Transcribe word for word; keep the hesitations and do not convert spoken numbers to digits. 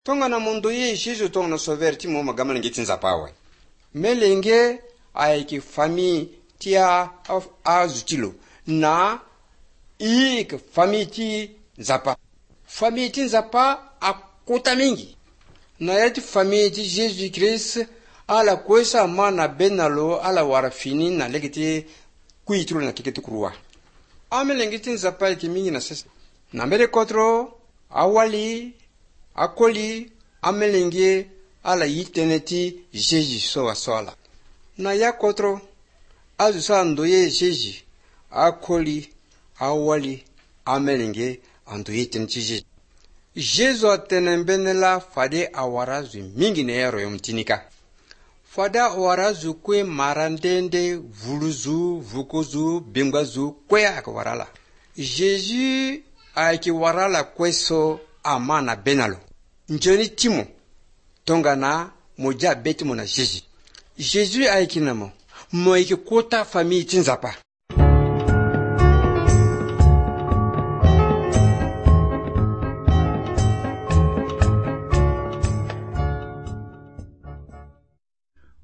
Tonga na mundo ye Jésus tonga na sauver ti mo magama ngi tinza pawe. Melenge aiki fami tia azutilo na ik fami ti zapa. Fami ti zapa akuta mingi. Na yati fami ti Jésus Christ ala kwesa mana benalo ala warafini na legiti kuitulu na kiketi kuruwa. Amelenge ti zapa ki mingi na sesa. Na mbele kotro awali akoli amelenge ala yiteneti Jésus sowa sola. Na ya kotro azusa ndoye Jésus akoli awali amelenge ando yiteneti Jésus. Jésus atenembenela fade awarazu mingi ne yaro yomtinika. Fada awarazu kwe marandende vuluzu vukozu bingwazu kwe akwarala. Jésus aiki warala kweso amana benalo. Njoni timo tonga na moja beti mona Jésus. Jésus aiki namo mo iki kota famille tinzapa.